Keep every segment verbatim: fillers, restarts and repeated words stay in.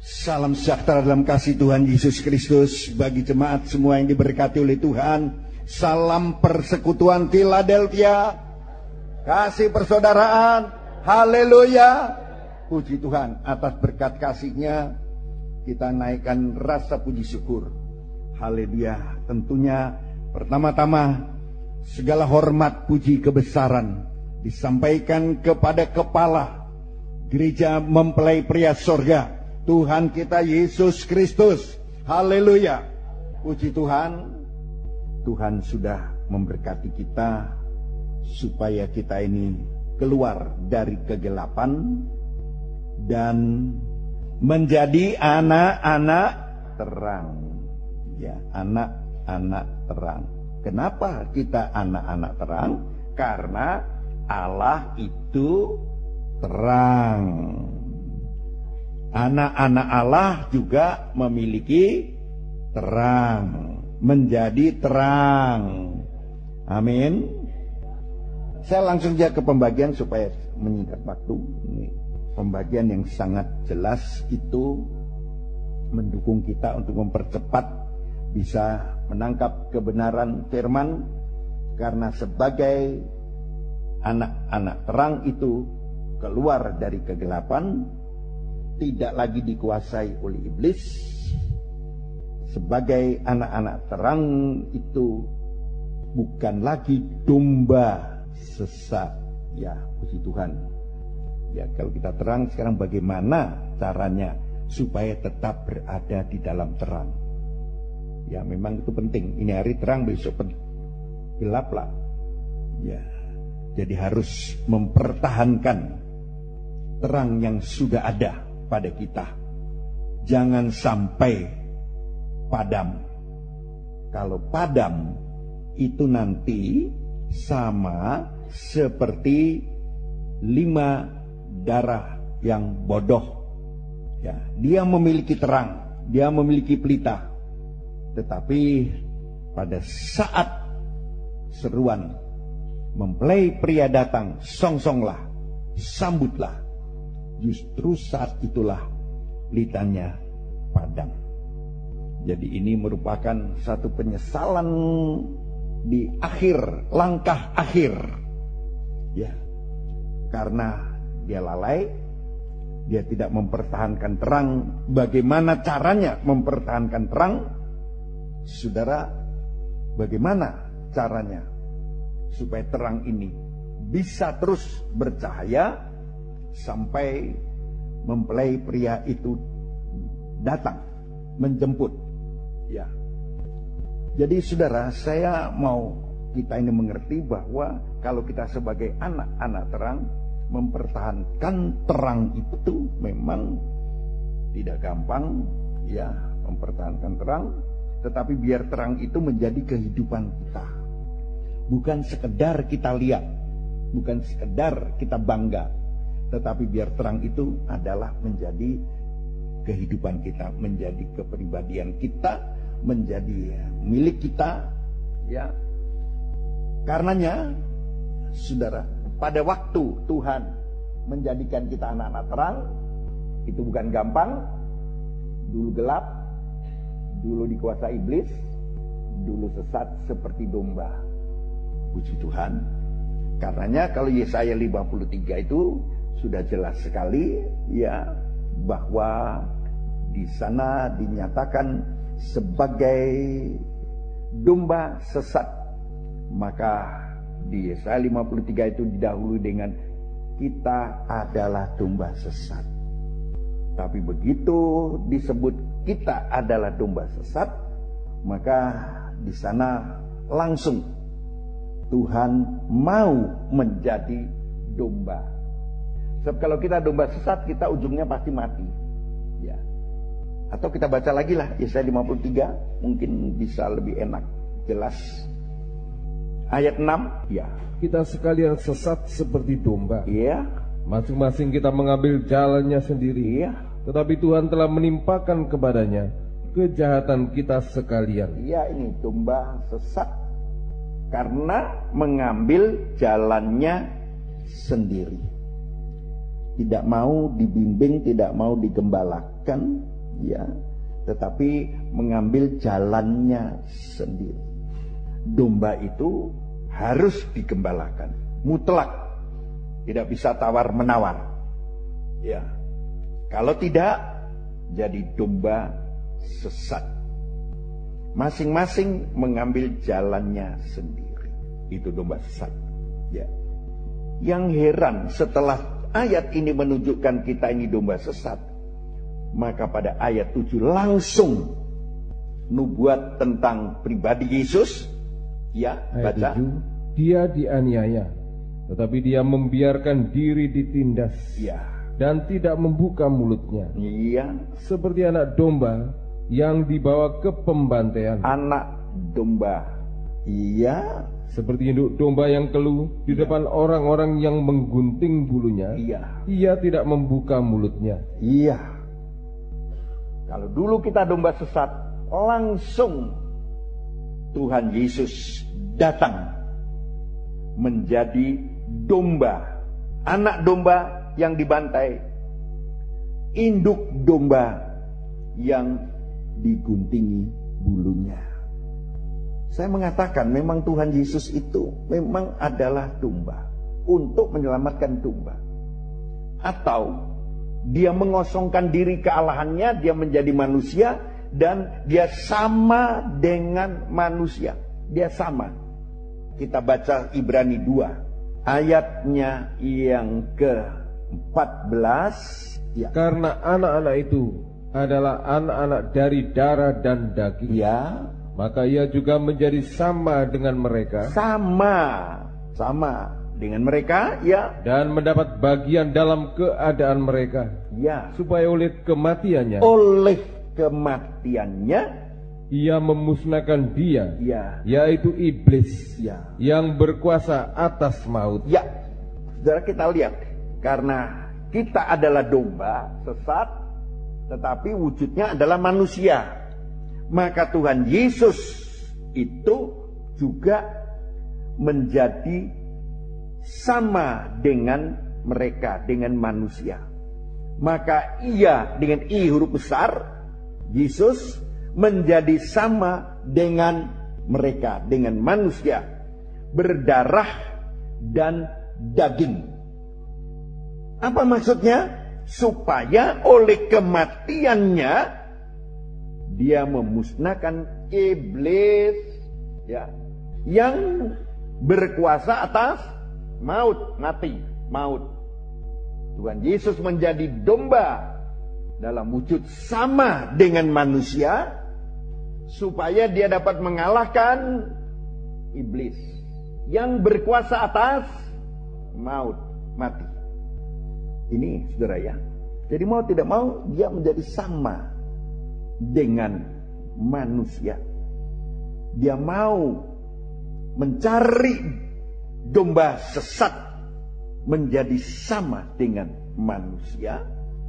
Salam sejahtera dalam kasih Tuhan Yesus Kristus bagi jemaat semua yang diberkati oleh Tuhan. Salam persekutuan Philadelphia, kasih persaudaraan, haleluya. Puji Tuhan atas berkat kasih-Nya, kita naikkan rasa puji syukur. Haleluya. Tentunya pertama-tama segala hormat, puji, kebesaran disampaikan kepada kepala gereja mempelai pria sorga, Tuhan kita Yesus Kristus. Haleluya. Puji Tuhan, Tuhan sudah memberkati kita supaya kita ini keluar dari kegelapan dan menjadi anak-anak terang. Ya, anak-anak terang. Kenapa kita anak-anak terang? Karena Allah itu terang. Anak-anak Allah juga memiliki terang, menjadi terang. Amin. Saya langsung saja ke pembagian supaya menyingkat waktu. Ini pembagian yang sangat jelas, itu mendukung kita untuk mempercepat bisa menangkap kebenaran firman. Karena sebagai anak-anak terang itu keluar dari kegelapan, tidak lagi dikuasai oleh iblis. Sebagai anak-anak terang itu bukan lagi domba sesat. Ya, puji Tuhan. Ya, kalau kita terang sekarang, bagaimana caranya supaya tetap berada di dalam terang? Ya, memang itu penting. Ini hari terang, besok gelaplah. Ya, jadi harus mempertahankan terang yang sudah ada pada kita. Jangan sampai padam. Kalau padam itu nanti sama seperti lima darah yang bodoh. Ya, dia memiliki terang, dia memiliki pelita, tetapi pada saat seruan mempelai pria datang, song-songlah, sambutlah. Justru saat itulah litanya padam. Jadi ini merupakan satu penyesalan di akhir, langkah akhir. Ya, karena dia lalai, dia tidak mempertahankan terang. Bagaimana caranya mempertahankan terang? Saudara, bagaimana caranya supaya terang ini bisa terus bercahaya sampai mempelai pria itu datang menjemput? Ya. Jadi saudara, saya mau kita ini mengerti bahwa kalau kita sebagai anak-anak terang, mempertahankan terang itu memang tidak gampang, ya, mempertahankan terang. Tetapi biar terang itu menjadi kehidupan kita, bukan sekedar kita lihat, bukan sekedar kita bangga, tetapi biar terang itu adalah menjadi kehidupan kita, menjadi kepribadian kita, menjadi milik kita. Ya, karenanya saudara, pada waktu Tuhan menjadikan kita anak-anak terang, itu bukan gampang. Dulu gelap, dulu dikuasai iblis, dulu sesat seperti domba. Puji Tuhan. Karenanya kalau Yesaya lima puluh tiga itu sudah jelas sekali, ya, bahwa di sana dinyatakan sebagai domba sesat. Maka di Yesaya lima puluh tiga itu didahului dengan kita adalah domba sesat. Tapi begitu disebut kita adalah domba sesat, maka di sana langsung Tuhan mau menjadi domba. Sebab kalau kita domba sesat, kita ujungnya pasti mati. Ya. Atau kita baca lagi lah Yesaya lima puluh tiga, mungkin bisa lebih enak, jelas. Ayat enam, ya. Kita sekalian sesat seperti domba. Iya. Masing-masing kita mengambil jalannya sendiri. Iya. Tetapi Tuhan telah menimpakan kepadanya kejahatan kita sekalian. Iya, ini domba sesat karena mengambil jalannya sendiri. Tidak mau dibimbing, tidak mau digembalakan, ya, tetapi mengambil jalannya sendiri. Domba itu harus digembalakan, mutlak, tidak bisa tawar menawar. Ya, kalau tidak, jadi domba sesat. Masing-masing mengambil jalannya sendiri. Itu domba sesat. Ya. Yang heran, setelah ayat ini menunjukkan kita ini domba sesat, maka pada ayat tujuh langsung nubuat tentang pribadi Yesus. Ya, ayat baca. tujuh, dia dianiaya, tetapi dia membiarkan diri ditindas. Ya. Dan tidak membuka mulutnya. Iya. Seperti anak domba yang dibawa ke pembantaian. Anak domba. Iya. Seperti induk domba yang keluh di Iya. depan orang-orang yang menggunting bulunya. Iya. Ia tidak membuka mulutnya. Iya. Kalau dulu kita domba sesat, langsung Tuhan Yesus datang menjadi domba, anak domba yang dibantai, induk domba yang diguntingi bulunya. Saya mengatakan memang Tuhan Yesus itu memang adalah domba untuk menyelamatkan domba. Atau dia mengosongkan diri kealahannya, dia menjadi manusia dan dia sama dengan manusia. Dia sama. Kita baca Ibrani dua ayatnya yang ke empat belas, ya. Karena anak-anak itu adalah anak-anak dari darah dan daging, Ya, maka ia juga menjadi sama dengan mereka, sama, sama dengan mereka, ya, dan mendapat bagian dalam keadaan mereka, ya. supaya oleh kematiannya Oleh kematiannya, ia memusnahkan dia, ya, yaitu iblis, ya, yang berkuasa atas maut. ya. Saudara, kita lihat, karena kita adalah domba sesat, tetapi wujudnya adalah manusia, maka Tuhan Yesus itu juga menjadi sama dengan mereka, dengan manusia. Maka ia dengan I huruf besar, Yesus menjadi sama dengan mereka, dengan manusia, berdarah dan daging. Apa maksudnya? Supaya oleh kematiannya dia memusnahkan iblis, ya, yang berkuasa atas maut, mati, maut. Tuhan Yesus menjadi domba dalam wujud sama dengan manusia, supaya dia dapat mengalahkan iblis yang berkuasa atas maut, mati. Ini saudara ya. Jadi mau tidak mau dia menjadi sama dengan manusia. Dia mau mencari domba sesat menjadi sama dengan manusia.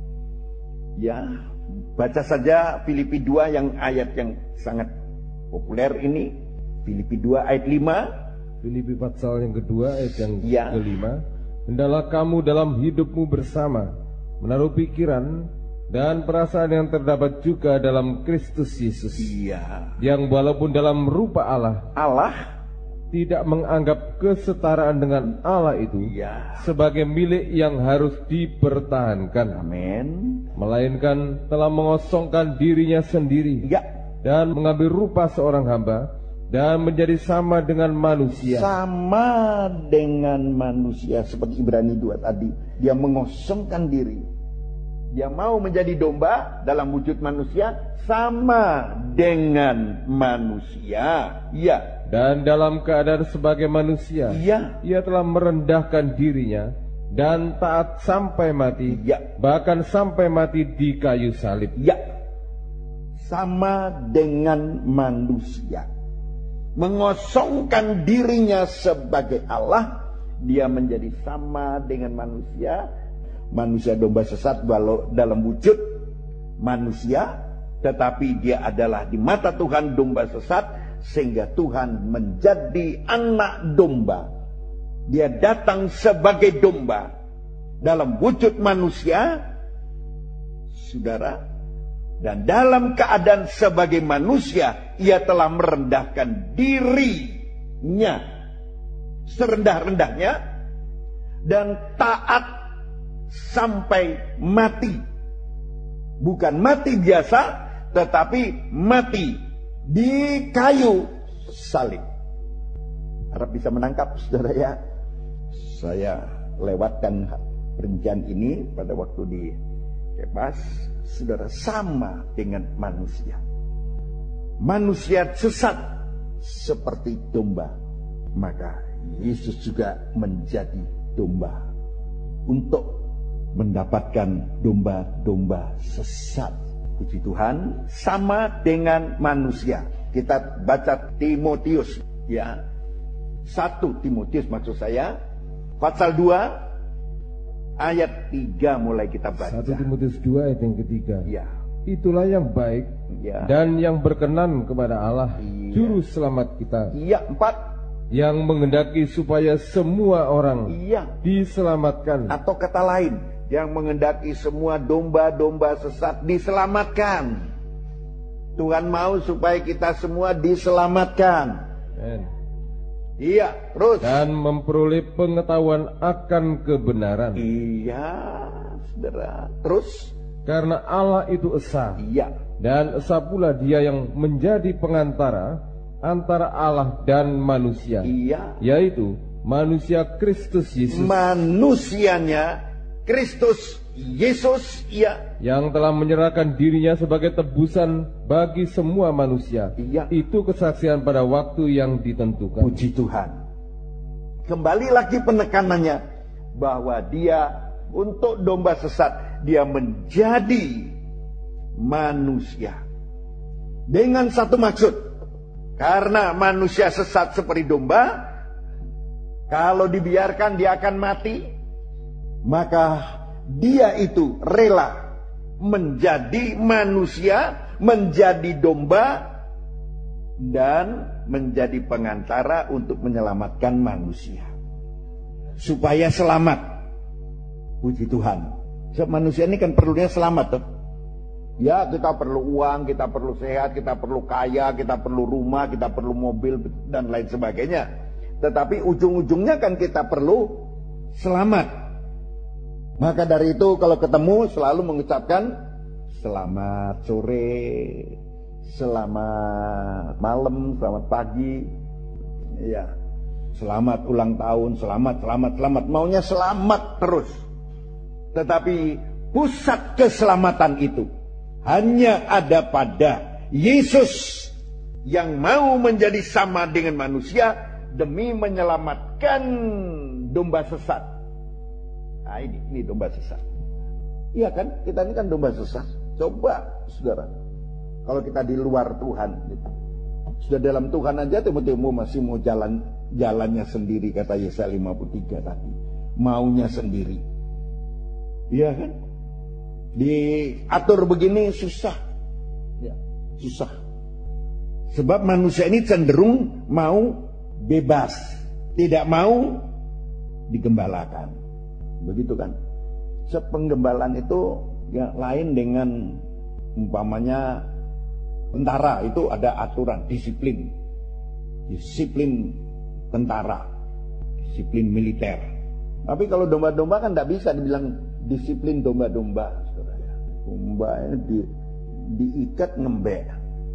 Ya, baca saja Filipi dua yang ayat yang sangat populer ini. Filipi dua ayat lima. Filipi pasal yang kedua ayat yang Ya. kelima. Hendaklah kamu dalam hidupmu bersama menaruh pikiran dan perasaan yang terdapat juga dalam Kristus Yesus, Iya. yang walaupun dalam rupa Allah, Allah, tidak menganggap kesetaraan dengan Allah itu iya. sebagai milik yang harus dipertahankan, Amin. melainkan telah mengosongkan dirinya sendiri Ya. dan mengambil rupa seorang hamba dan menjadi sama dengan manusia. Sama dengan manusia, seperti Ibrani dua tadi. Dia mengosongkan diri. Dia mau menjadi domba dalam wujud manusia, sama dengan manusia. Ya. Dan dalam keadaan sebagai manusia, Ya. ia telah merendahkan dirinya dan taat sampai mati, Ya. bahkan sampai mati di kayu salib. Ya. Sama dengan manusia. Mengosongkan dirinya sebagai Allah, dia menjadi sama dengan manusia. Manusia domba sesat walau dalam wujud manusia, tetapi dia adalah di mata Tuhan domba sesat, sehingga Tuhan menjadi anak domba. Dia datang sebagai domba dalam wujud manusia, saudara, Dan dalam keadaan sebagai manusia, ia telah merendahkan dirinya serendah-rendahnya dan taat sampai mati. Bukan mati biasa, tetapi mati di kayu salib. Harap bisa menangkap, saudara ya. Saya lewatkan perincian ini pada waktu di Kebas. Saudara, sama dengan manusia. Manusia sesat seperti domba, maka Yesus juga menjadi domba untuk mendapatkan domba-domba sesat. Puji Tuhan, sama dengan manusia. Kita baca Timotius ya. satu Timotius maksud saya, pasal dua ayat tiga mulai kita baca. satu Timotius dua ayat yang ketiga. Ya. Itulah yang baik Ya. dan yang berkenan kepada Allah, Iya. juru selamat kita, Iya, empat. yang menghendaki supaya semua orang Iya. diselamatkan. Atau kata lain, yang menghendaki semua domba-domba sesat diselamatkan. Tuhan mau supaya kita semua diselamatkan. Amen. Iya, terus. Dan memperoleh pengetahuan akan kebenaran. Iya, saudara. Terus. Karena Allah itu esa, Iya. dan esa pula Dia yang menjadi pengantara antara Allah dan manusia, Iya. yaitu manusia Kristus Yesus, Manusianya Kristus Yesus, iya. yang telah menyerahkan dirinya sebagai tebusan bagi semua manusia. Iya. Itu kesaksian pada waktu yang ditentukan. Puji Tuhan. Kembali lagi penekanannya bahwa dia untuk domba sesat, dia menjadi manusia dengan satu maksud. Karena manusia sesat seperti domba, kalau dibiarkan dia akan mati, maka dia itu rela menjadi manusia, menjadi domba, dan menjadi pengantara untuk menyelamatkan manusia supaya selamat. Puji Tuhan. Sebab manusia ini kan perlunya selamat tuh. Ya, kita perlu uang, kita perlu sehat, kita perlu kaya, kita perlu rumah, kita perlu mobil dan lain sebagainya. Tetapi ujung-ujungnya kan kita perlu selamat. Maka dari itu kalau ketemu selalu mengucapkan selamat sore, selamat malam, selamat pagi. Ya. Selamat ulang tahun, selamat, selamat, selamat. Maunya selamat terus. Tetapi pusat keselamatan itu hanya ada pada Yesus yang mau menjadi sama dengan manusia demi menyelamatkan domba sesat. Nah ini, ini domba sesat. Iya kan? Kita ini kan domba sesat. Coba saudara, kalau kita di luar Tuhan gitu. Sudah dalam Tuhan aja tiba-tiba masih mau jalan jalannya sendiri, kata Yesaya lima puluh tiga tadi. Maunya sendiri. Iya kan? Diatur begini susah. Ya, susah. Sebab manusia ini cenderung mau bebas, tidak mau digembalakan. Begitu kan? Sepenggembalaan itu ya lain dengan umpamanya tentara, itu ada aturan, disiplin. Disiplin tentara, disiplin militer. Tapi kalau domba-domba kan tidak bisa dibilang disiplin domba-domba. Domba ini di, diikat ngembek,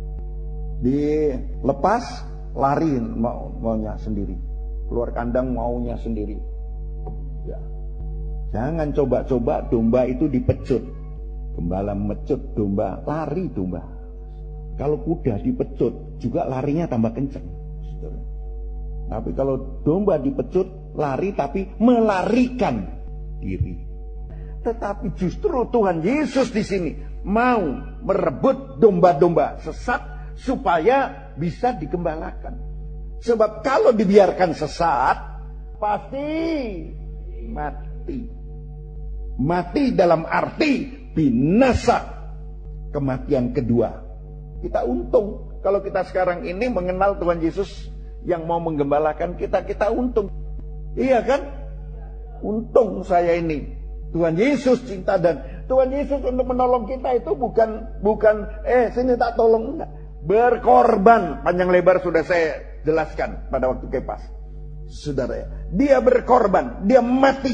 dilepas lari mau maunya sendiri, keluar kandang maunya sendiri. Ya. Jangan coba-coba domba itu dipecut. Gembala mecut domba, lari domba. Kalau kuda dipecut juga larinya tambah kencang. Tapi kalau domba dipecut lari tapi melarikan diri. Tetapi justru Tuhan Yesus di sini mau merebut domba-domba sesat supaya bisa digembalakan. Sebab kalau dibiarkan sesat pasti mati. Mati dalam arti binasa, kematian kedua. Kita untung kalau kita sekarang ini mengenal Tuhan Yesus yang mau menggembalakan kita, kita untung. Iya kan? Untung saya ini. Tuhan Yesus cinta dan Tuhan Yesus untuk menolong kita itu bukan bukan eh sini tak tolong, enggak. Berkorban. Panjang lebar sudah saya jelaskan pada waktu kepas. Saudara ya, dia berkorban, dia mati.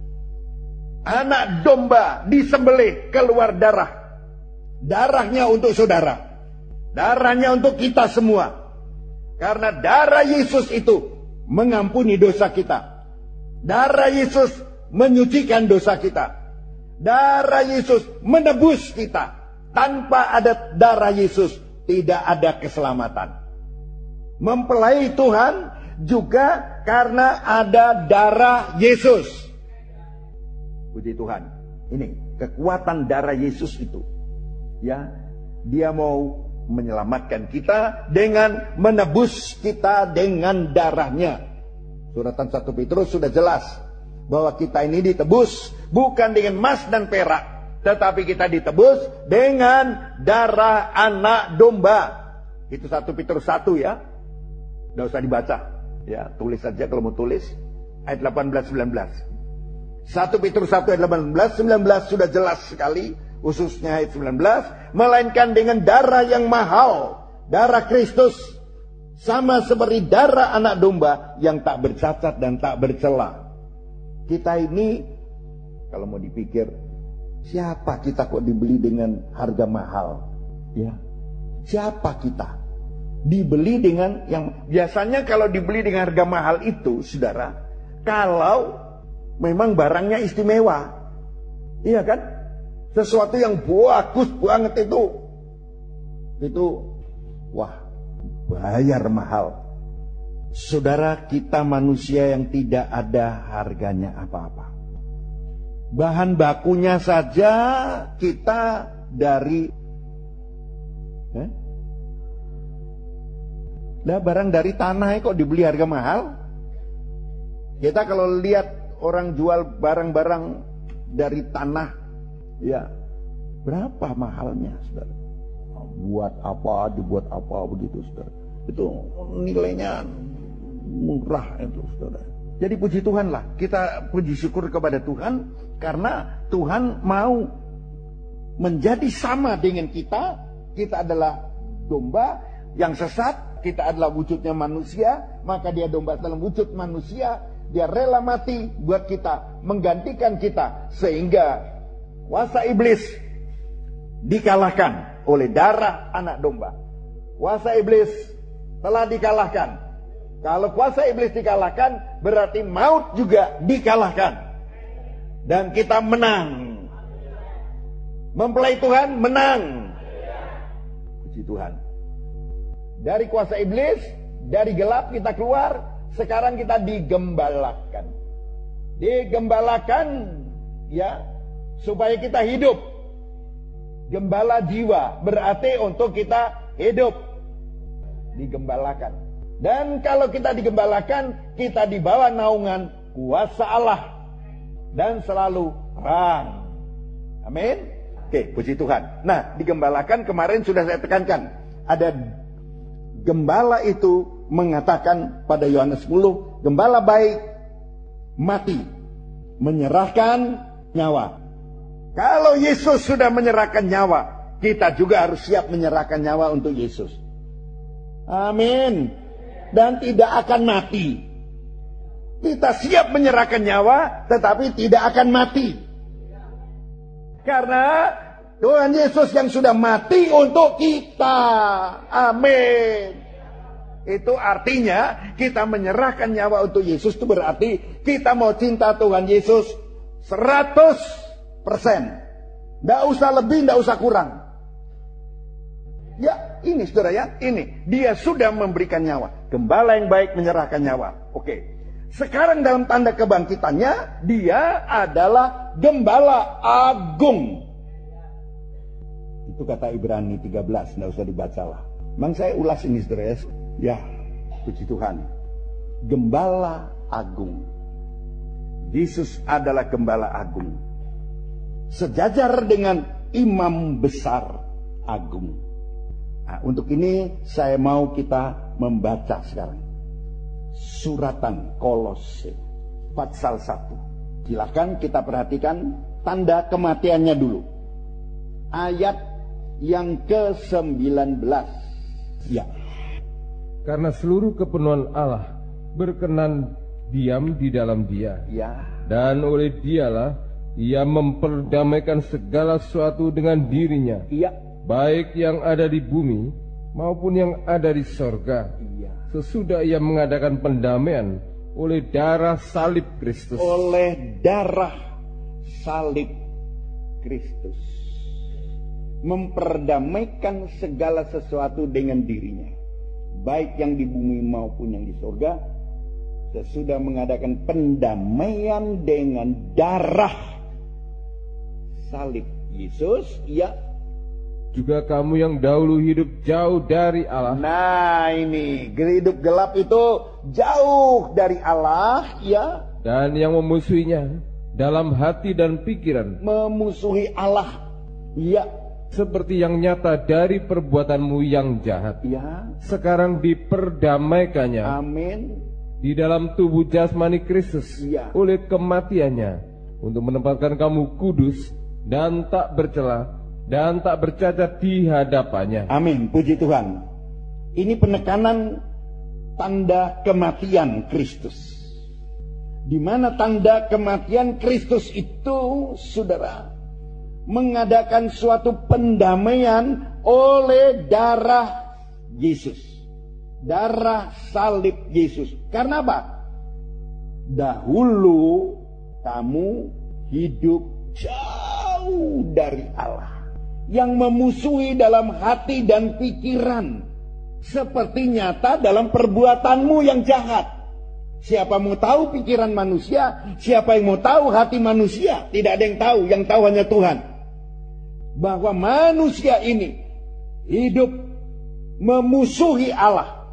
Anak domba disembelih, keluar darah. Darahnya untuk saudara. Darahnya untuk kita semua. Karena darah Yesus itu mengampuni dosa kita. Darah Yesus menyucikan dosa kita. Darah Yesus menebus kita. Tanpa ada darah Yesus tidak ada keselamatan. Mempelai Tuhan juga karena ada darah Yesus. Puji Tuhan. Ini kekuatan darah Yesus itu. Ya, dia mau menyelamatkan kita dengan menebus kita dengan darahnya. Suratan satu Petrus sudah jelas bahwa kita ini ditebus bukan dengan emas dan perak, tetapi kita ditebus dengan darah anak domba. Itu satu Petrus satu ya. Tidak usah dibaca. Ya, tulis saja kalau mau tulis. Ayat delapan belas sembilan belas. satu Petrus satu ayat delapan belas sembilan belas sudah jelas sekali, khususnya ayat sembilan belas, melainkan dengan darah yang mahal, darah Kristus, sama seperti darah anak domba yang tak bercacat dan tak bercela. Kita ini kalau mau dipikir, siapa kita kok dibeli dengan harga mahal? Ya, siapa kita? Dibeli dengan yang biasanya kalau dibeli dengan harga mahal itu, saudara, kalau memang barangnya istimewa, iya kan? Sesuatu yang bagus banget itu, itu, wah, bayar mahal. Saudara, kita manusia yang tidak ada harganya apa-apa. Bahan bakunya saja kita dari eh? Lah barang dari tanah kok dibeli harga mahal? Kita kalau lihat orang jual barang-barang dari tanah, ya berapa mahalnya, saudara? Buat apa, dibuat apa begitu, saudara? Itu nilainya murah itu, saudara. Jadi puji Tuhan lah, kita puji syukur kepada Tuhan karena Tuhan mau menjadi sama dengan kita. Kita adalah domba yang sesat, kita adalah wujudnya manusia, maka dia domba dalam wujud manusia. Dia rela mati buat kita, menggantikan kita, sehingga kuasa iblis dikalahkan oleh darah anak domba. Kuasa iblis telah dikalahkan. Kalau kuasa iblis dikalahkan, berarti maut juga dikalahkan. Dan kita menang. Mempelai Tuhan menang. Puji Tuhan. Dari kuasa iblis, dari gelap kita keluar. Sekarang kita digembalakan. Digembalakan ya, supaya kita hidup. Gembala jiwa berarti untuk kita hidup. Digembalakan. Dan kalau kita digembalakan, kita di bawah naungan kuasa Allah dan selalu terang. Amin. Oke, puji Tuhan. Nah, digembalakan kemarin sudah saya tekankan. Ada gembala itu mengatakan pada Yohanes sepuluh, gembala baik mati, menyerahkan nyawa. Kalau Yesus sudah menyerahkan nyawa, kita juga harus siap menyerahkan nyawa untuk Yesus. Amin. Dan tidak akan mati. Kita siap menyerahkan nyawa, tetapi tidak akan mati. Karena Tuhan Yesus yang sudah mati untuk kita. Amin. Itu artinya kita menyerahkan nyawa untuk Yesus, itu berarti kita mau cinta Tuhan Yesus seratus persen. Tidak usah lebih, tidak usah kurang. Ya, ini saudara ya, ini. Dia sudah memberikan nyawa. Gembala yang baik menyerahkan nyawa. Oke. Sekarang dalam tanda kebangkitannya, dia adalah gembala agung. Itu kata Ibrani tiga belas, tidak usah dibacalah. Memang saya ulas ini saudara ya. Ya, puji Tuhan. Gembala agung. Yesus adalah gembala agung. Sejajar dengan imam besar agung. Nah, untuk ini saya mau kita membaca sekarang suratan Kolose pasal satu. Silakan kita perhatikan tanda kematiannya dulu. ayat yang ke sembilan belas. Ya. Karena seluruh kepenuhan Allah berkenan diam di dalam Dia. Ya. Dan oleh Dialah Ia memperdamaikan segala sesuatu dengan dirinya. Iya. Baik yang ada di bumi maupun yang ada di sorga. Iya. Sesudah Ia mengadakan pendamaian oleh darah salib Kristus. Oleh darah salib Kristus. Memperdamaikan segala sesuatu dengan dirinya. Baik yang di bumi maupun yang di sorga. Sesudah mengadakan pendamaian dengan darah salib Yesus. Ya. Juga kamu yang dahulu hidup jauh dari Allah. Nah ini, hidup gelap itu jauh dari Allah, ya. Dan yang memusuhinya dalam hati dan pikiran. Memusuhi Allah, ya. Seperti yang nyata dari perbuatanmu yang jahat. Ya. Sekarang diperdamaikannya. Amin. Di dalam tubuh jasmani Kristus. Ya. Oleh kematiannya. Untuk menempatkan kamu kudus dan tak bercela dan tak bercacat di hadapannya. Amin, puji Tuhan. Ini penekanan tanda kematian Kristus. Di mana tanda kematian Kristus itu, saudara, mengadakan suatu pendamaian oleh darah Yesus. Darah salib Yesus. Karena apa? Dahulu kamu hidup jauh dari Allah. Yang memusuhi dalam hati dan pikiran. Seperti nyata dalam perbuatanmu yang jahat. Siapa mau tahu pikiran manusia? Siapa yang mau tahu hati manusia? Tidak ada yang tahu. Yang tahu hanya Tuhan. Bahwa manusia ini hidup memusuhi Allah.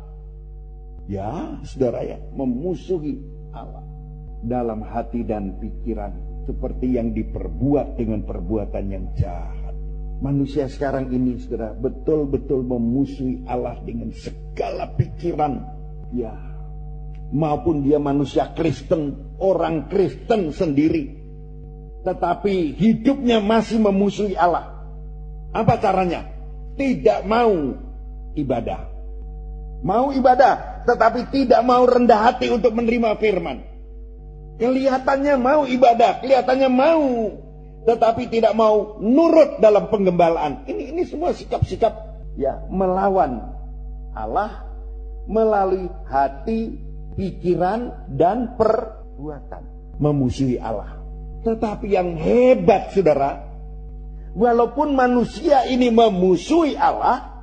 Ya, saudara ya, memusuhi Allah. Dalam hati dan pikiran. Seperti yang diperbuat dengan perbuatan yang jahat. Manusia sekarang ini, saudara, betul-betul memusuhi Allah dengan segala pikiran. Ya, maupun dia manusia Kristen, orang Kristen sendiri. Tetapi hidupnya masih memusuhi Allah. Apa caranya? Tidak mau ibadah. Mau ibadah, tetapi tidak mau rendah hati untuk menerima firman. Kelihatannya mau ibadah, kelihatannya mau, tetapi tidak mau nurut dalam penggembalaan. Ini ini semua sikap-sikap ya melawan Allah melalui hati, pikiran dan perbuatan. Memusuhi Allah. Tetapi yang hebat, saudara, walaupun manusia ini memusuhi Allah,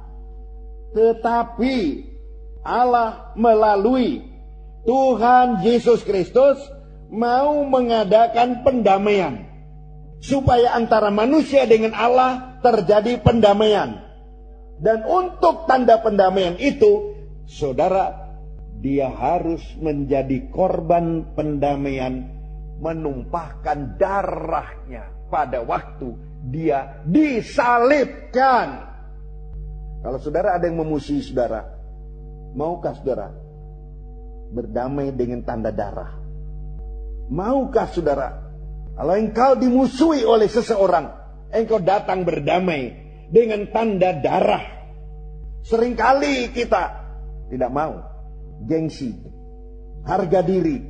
tetapi Allah melalui Tuhan Yesus Kristus mau mengadakan pendamaian. Supaya antara manusia dengan Allah terjadi pendamaian. Dan untuk tanda pendamaian itu, saudara, dia harus menjadi korban pendamaian, menumpahkan darahnya pada waktu dia disalibkan. Kalau saudara ada yang memusuhi saudara, maukah saudara berdamai dengan tanda darah? Maukah saudara, kalau engkau dimusuhi oleh seseorang, engkau datang berdamai dengan tanda darah? Seringkali kita tidak mau, gengsi, harga diri,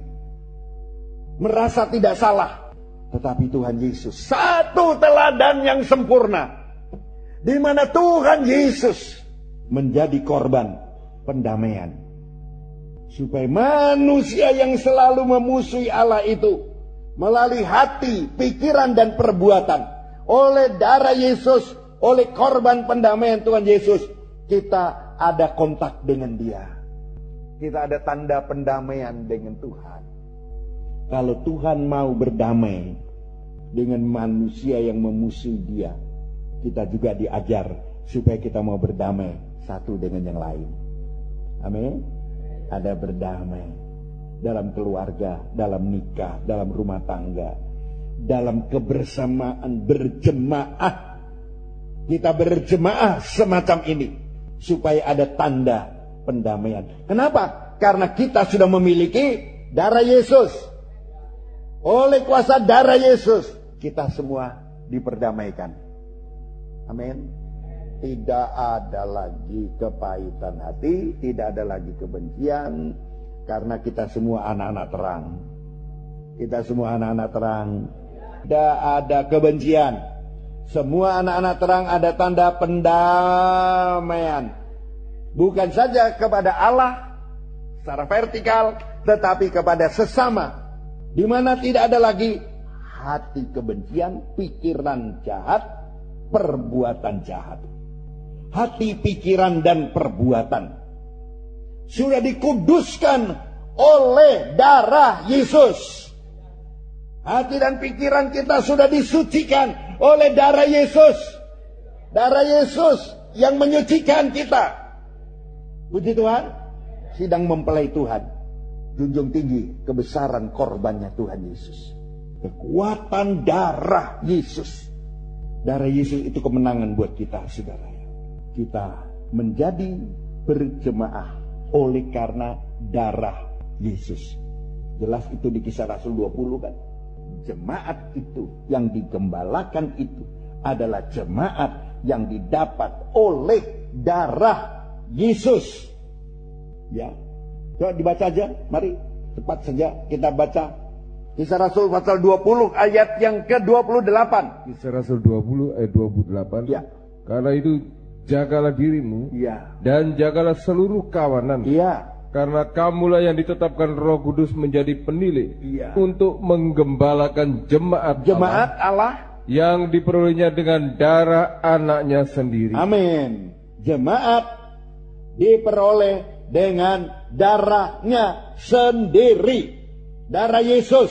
merasa tidak salah. Tetapi Tuhan Yesus, satu teladan yang sempurna, di mana Tuhan Yesus menjadi korban pendamaian. Supaya manusia yang selalu memusuhi Allah itu, melalui hati, pikiran dan perbuatan, oleh darah Yesus, oleh korban pendamaian Tuhan Yesus, kita ada kontak dengan Dia. Kita ada tanda pendamaian dengan Tuhan. Kalau Tuhan mau berdamai dengan manusia yang memusuhi Dia, kita juga diajar supaya kita mau berdamai satu dengan yang lain. Amin. Ada berdamai dalam keluarga, dalam nikah, dalam rumah tangga, dalam kebersamaan berjemaah. Kita berjemaah semacam ini supaya ada tanda pendamaian. Kenapa? Karena kita sudah memiliki darah Yesus. Oleh kuasa darah Yesus kita semua diperdamaikan. Amin. Tidak ada lagi kepahitan hati, tidak ada lagi kebencian, karena kita semua anak-anak terang. Kita semua anak-anak terang. Tidak ada kebencian. Semua anak-anak terang ada tanda pendamaian. Bukan saja kepada Allah secara vertikal, tetapi kepada sesama. Di mana tidak ada lagi hati kebencian, pikiran jahat, perbuatan jahat. Hati, pikiran, dan perbuatan sudah dikuduskan oleh darah Yesus. Hati dan pikiran kita sudah disucikan oleh darah Yesus. Darah Yesus yang menyucikan kita. Puji Tuhan. Sidang mempelai Tuhan, junjung tinggi kebesaran korbannya Tuhan Yesus. Kekuatan darah Yesus. Darah Yesus itu kemenangan buat kita, saudara. Kita menjadi berjemaah oleh karena darah Yesus. Jelas itu di Kisah Rasul dua puluh kan. Jemaat itu yang digembalakan itu adalah jemaat yang didapat oleh darah Yesus. Ya, coba dibaca aja, mari cepat saja kita baca Kisah Rasul pasal dua puluh ayat yang ke dua puluh delapan. Kisah Rasul dua puluh ayat dua puluh delapan. Ya. Karena itu jagalah dirimu, ya, dan jagalah seluruh kawanan, ya, karena kamulah yang ditetapkan Roh Kudus menjadi penilai, ya, untuk menggembalakan jemaat, jemaat Allah, Allah yang diperolehnya dengan darah anaknya sendiri. Amin. Jemaat diperoleh dengan darahnya sendiri, darah Yesus.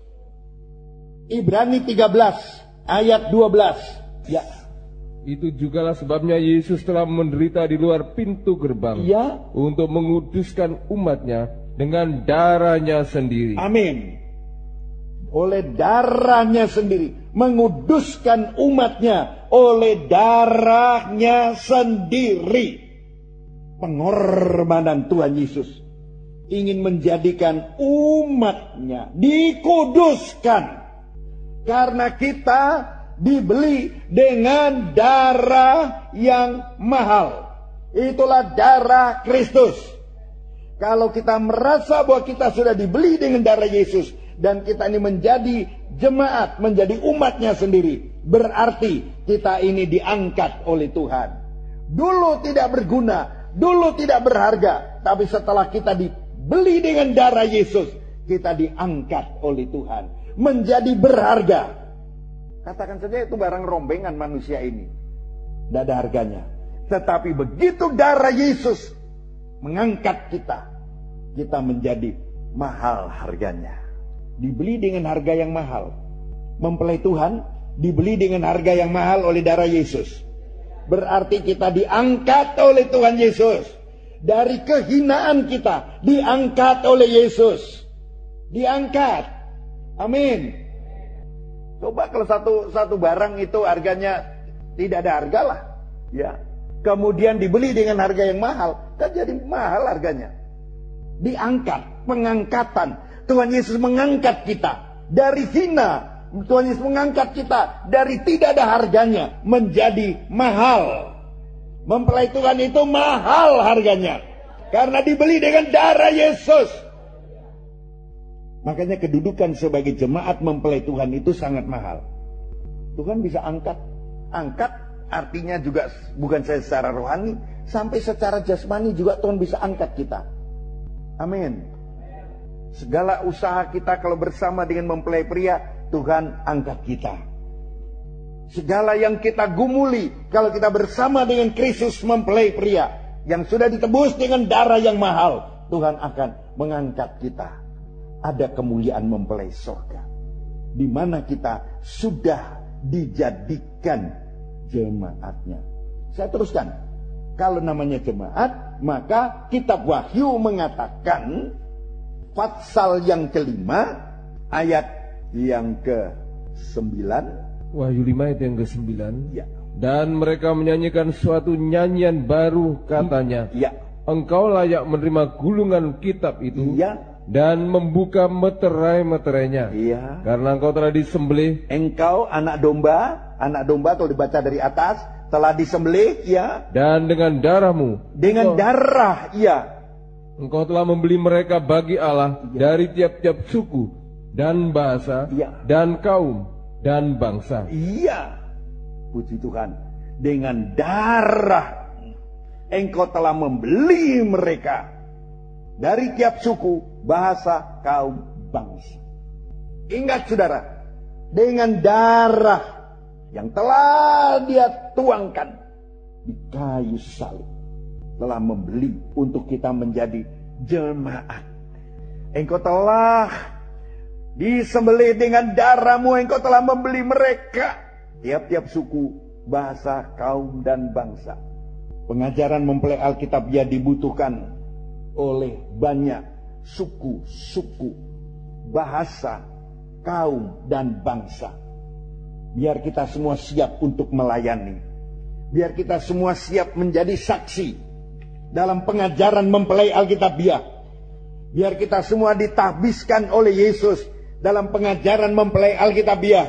Ibrani tiga belas ayat dua belas. Ya. Itu jugalah sebabnya Yesus telah menderita di luar pintu gerbang, ya, untuk menguduskan umatnya dengan darahnya sendiri. Amin. Oleh darahnya sendiri, menguduskan umatnya oleh darahnya sendiri. Pengorbanan Tuhan Yesus ingin menjadikan umatnya dikuduskan, karena kita dibeli dengan darah yang mahal. Itulah darah Kristus. Kalau kita merasa bahwa kita sudah dibeli dengan darah Yesus, dan kita ini menjadi jemaat, menjadi umatnya sendiri, berarti kita ini diangkat oleh Tuhan. Dulu tidak berguna, dulu tidak berharga, tapi setelah kita dibeli dengan darah Yesus, kita diangkat oleh Tuhan menjadi berharga. Katakan saja itu barang rombengan manusia ini, tidak ada harganya. Tetapi begitu darah Yesus mengangkat kita, kita menjadi mahal harganya. Dibeli dengan harga yang mahal. Mempelai Tuhan dibeli dengan harga yang mahal oleh darah Yesus. Berarti kita diangkat oleh Tuhan Yesus. Dari kehinaan kita diangkat oleh Yesus. Diangkat. Amin. Coba kalau satu satu barang itu harganya tidak ada harga lah, ya. Kemudian dibeli dengan harga yang mahal, kan jadi mahal harganya. Diangkat, pengangkatan. Tuhan Yesus mengangkat kita dari hina. Tuhan Yesus mengangkat kita dari tidak ada harganya menjadi mahal. Mempelai Tuhan itu mahal harganya karena dibeli dengan darah Yesus. Makanya kedudukan sebagai jemaat mempelai Tuhan itu sangat mahal. Tuhan bisa angkat. Angkat artinya juga bukan saja secara rohani, sampai secara jasmani juga Tuhan bisa angkat kita. Amin. Segala usaha kita kalau bersama dengan mempelai pria, Tuhan angkat kita. Segala yang kita gumuli kalau kita bersama dengan Kristus mempelai pria yang sudah ditebus dengan darah yang mahal, Tuhan akan mengangkat kita. Ada kemuliaan mempelai surga, di mana kita sudah dijadikan jemaatnya. Saya teruskan. Kalau namanya jemaat, maka kitab Wahyu mengatakan pasal yang kelima ayat yang ke sembilan. Wahyu lima ayat yang ke sembilan. Ya. Dan mereka menyanyikan suatu nyanyian baru, katanya. Ya. Engkau layak menerima gulungan kitab itu. Ya. Dan membuka meterai-meterainya. Iya. Karena engkau telah disembelih. Engkau anak domba. Anak domba kalau dibaca dari atas, telah disembelih, ya. Dan dengan darahmu, Dengan engkau, darah, ya. engkau telah membeli mereka bagi Allah Ya. dari tiap-tiap suku dan bahasa Ya. dan kaum dan bangsa. Iya. Puji Tuhan. Dengan darah engkau telah membeli mereka dari tiap suku, bahasa, kaum, bangsa. Ingat saudara, dengan darah yang telah dia tuangkan di kayu salib, telah membeli untuk kita menjadi jemaat. Engkau telah disembelih dengan darahmu, engkau telah membeli mereka, tiap-tiap suku, bahasa, kaum, dan bangsa. Pengajaran mempelai Alkitabiah dibutuhkan oleh banyak suku-suku, bahasa, kaum, dan bangsa. Biar kita semua siap untuk melayani. Biar kita semua siap menjadi saksi dalam pengajaran mempelai Alkitabiah. Biar kita semua ditahbiskan oleh Yesus dalam pengajaran mempelai Alkitabiah.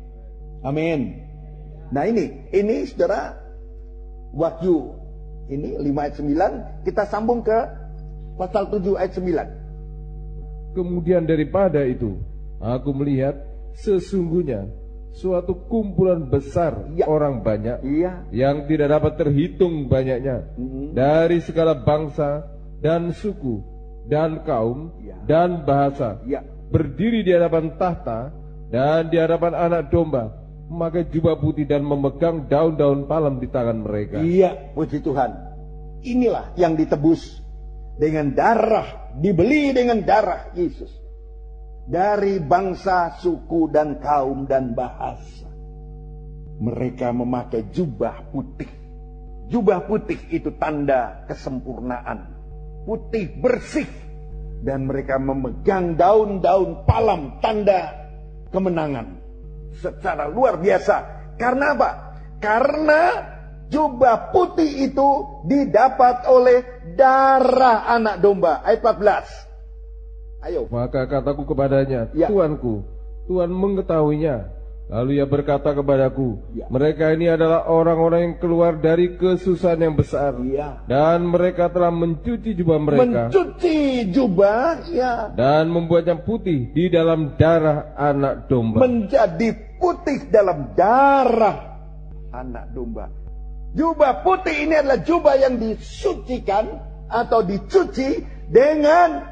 Amin. Nah ini, ini saudara, Wahyu ini lima ayat sembilan, kita sambung ke pasal tujuh ayat sembilan. Kemudian daripada itu, aku melihat sesungguhnya suatu kumpulan besar Ya. orang banyak, Iya. yang tidak dapat terhitung banyaknya, Mhm. dari segala bangsa dan suku dan kaum Ya. dan bahasa, Iya. berdiri di hadapan tahta dan di hadapan anak domba, memakai jubah putih dan memegang daun-daun palem di tangan mereka. Iya, puji Tuhan. Inilah yang ditebus dengan darah, dibeli dengan darah Yesus. Dari bangsa, suku, dan kaum, dan bahasa. Mereka memakai jubah putih. Jubah putih itu tanda kesempurnaan. Putih bersih. Dan mereka memegang daun-daun palem, tanda kemenangan. Secara luar biasa. Karena apa? Karena jubah putih itu didapat oleh darah anak domba. Ayat empat belas. Ayo. Maka kataku kepadanya, Ya. Tuanku, Tuhan mengetahuinya. Lalu ia berkata kepadaku, Ya. mereka ini adalah orang-orang yang keluar dari kesusahan yang besar. Iya. Dan mereka telah mencuci jubah mereka Mencuci jubah, ya. dan membuatnya putih di dalam darah anak domba. Menjadi putih dalam darah anak domba. Jubah putih ini adalah jubah yang disucikan atau dicuci dengan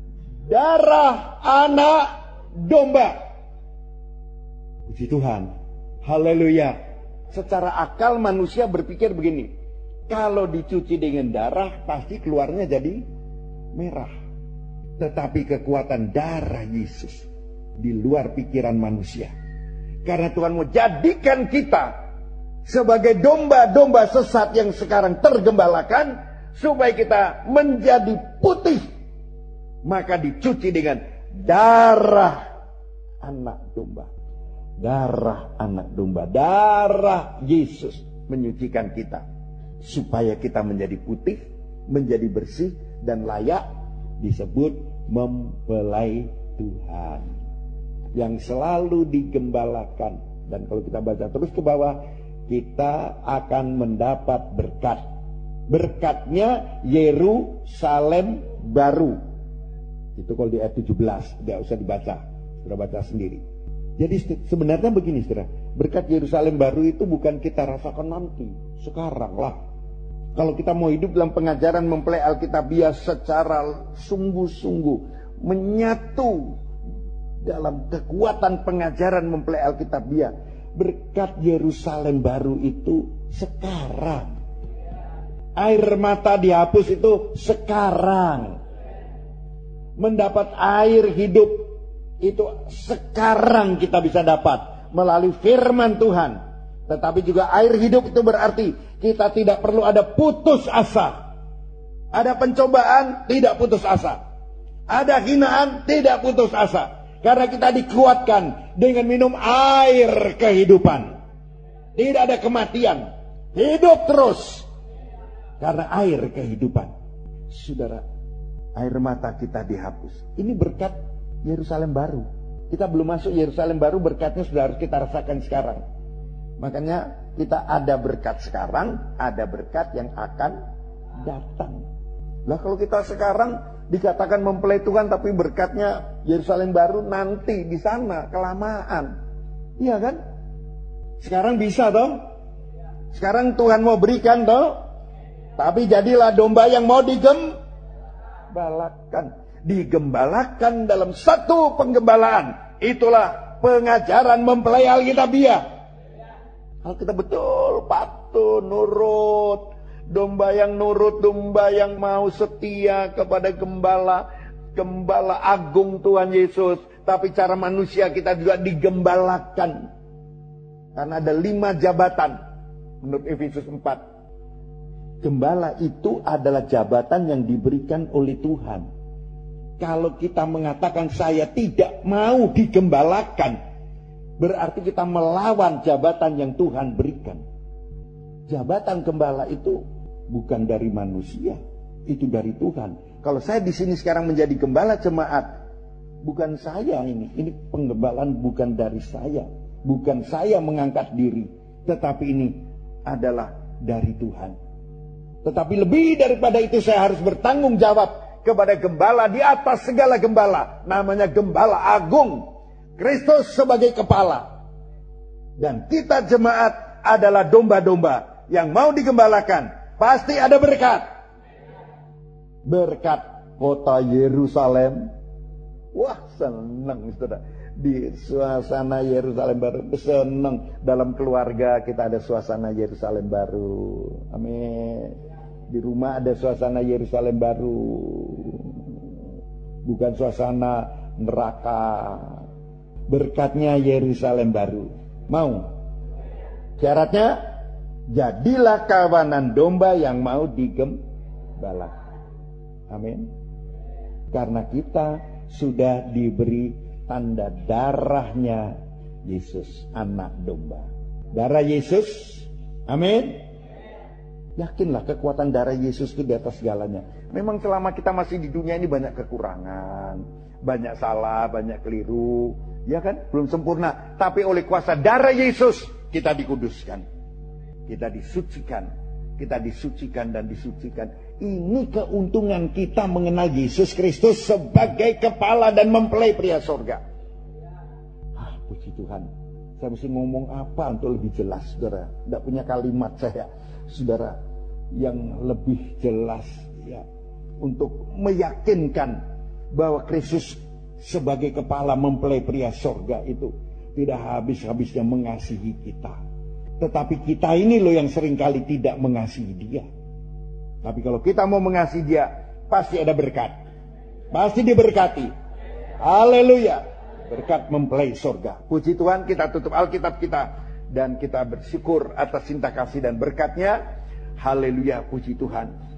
darah anak domba. Puji Tuhan. Haleluya. Secara akal manusia berpikir begini. Kalau dicuci dengan darah pasti keluarnya jadi merah. Tetapi kekuatan darah Yesus di luar pikiran manusia. Karena Tuhan mau jadikan kita sebagai domba-domba sesat yang sekarang tergembalakan, supaya kita menjadi putih. Maka dicuci dengan darah anak domba. Darah anak domba. Darah Yesus menyucikan kita. Supaya kita menjadi putih, menjadi bersih, dan layak disebut mempelai Tuhan. Yang selalu digembalakan. Dan kalau kita baca terus ke bawah, kita akan mendapat berkat. Berkatnya Yerusalem baru. Itu kalau di ayat tujuh belas, tidak usah dibaca, sudah baca sendiri. Jadi sebenarnya begini saudara, berkat Yerusalem baru itu bukan kita rasakan nanti, sekarang lah. Kalau kita mau hidup dalam pengajaran mempelai Alkitabiah secara sungguh-sungguh, menyatu dalam kekuatan pengajaran mempelai Alkitabiah, berkat Yerusalem baru itu sekarang. Air mata dihapus itu sekarang. Mendapat air hidup itu sekarang kita bisa dapat melalui firman Tuhan. Tetapi juga air hidup itu berarti kita tidak perlu ada putus asa. Ada pencobaan, tidak putus asa. Ada hinaan, tidak putus asa. Karena kita dikuatkan dengan minum air kehidupan. Tidak ada kematian. Hidup terus. Karena air kehidupan. Saudara, air mata kita dihapus. Ini berkat Yerusalem baru. Kita belum masuk Yerusalem baru, berkatnya sudah harus kita rasakan sekarang. Makanya kita ada berkat sekarang, ada berkat yang akan datang. Lah kalau kita sekarang dikatakan mempelai Tuhan tapi berkatnya Yerusalem baru nanti di sana kelamaan. Iya kan? Sekarang bisa toh? Sekarang Tuhan mau berikan toh? Tapi jadilah domba yang mau digembalakan. Digembalakan dalam satu penggembalaan. Itulah pengajaran mempelai Alkitabiah. Alkitab betul, patuh, nurut. Domba yang nurut, domba yang mau setia kepada gembala. Gembala agung Tuhan Yesus. Tapi cara manusia kita juga digembalakan. Karena ada lima jabatan. Menurut Efesus empat. Gembala itu adalah jabatan yang diberikan oleh Tuhan. Kalau kita mengatakan saya tidak mau digembalakan, berarti kita melawan jabatan yang Tuhan berikan. Jabatan gembala itu bukan dari manusia, itu dari Tuhan. Kalau saya di sini sekarang menjadi gembala jemaat, bukan saya ini, ini penggembalaan bukan dari saya, bukan saya mengangkat diri, tetapi ini adalah dari Tuhan. Tetapi lebih daripada itu saya harus bertanggung jawab kepada gembala di atas segala gembala. Namanya gembala agung. Kristus sebagai kepala. Dan kita jemaat adalah domba-domba yang mau digembalakan. Pasti ada berkat. Berkat kota Yerusalem. Wah, senang saudara. Di suasana Yerusalem baru. Senang. Dalam keluarga kita ada suasana Yerusalem baru. Amin. Di rumah ada suasana Yerusalem baru. Bukan suasana neraka. Berkatnya Yerusalem baru. Mau? Syaratnya, jadilah kawanan domba yang mau digembalakan. Amin. Karena kita sudah diberi tanda darahnya Yesus, anak domba. Darah Yesus, amin. Yakinlah kekuatan darah Yesus itu di atas segalanya. Memang selama kita masih di dunia ini banyak kekurangan, banyak salah, banyak keliru, ya kan? Belum sempurna. Tapi oleh kuasa darah Yesus kita dikuduskan, kita disucikan, kita disucikan dan disucikan. Ini keuntungan kita mengenal Yesus Kristus sebagai kepala dan mempelai pria sorga. Ah, puji Tuhan. Saya mesti ngomong apa untuk lebih jelas, saudara? Tidak punya kalimat saya, saudara, yang lebih jelas ya, untuk meyakinkan bahwa Kristus sebagai kepala mempelai pria sorga itu tidak habis-habisnya mengasihi kita. Tetapi kita ini loh yang seringkali tidak mengasihi dia. Tapi kalau kita mau mengasihi dia, pasti ada berkat. Pasti diberkati. Haleluya. Berkat mempelai sorga. Puji Tuhan, kita tutup Alkitab kita. Dan kita bersyukur atas cinta kasih dan berkatnya. Haleluya, puji Tuhan.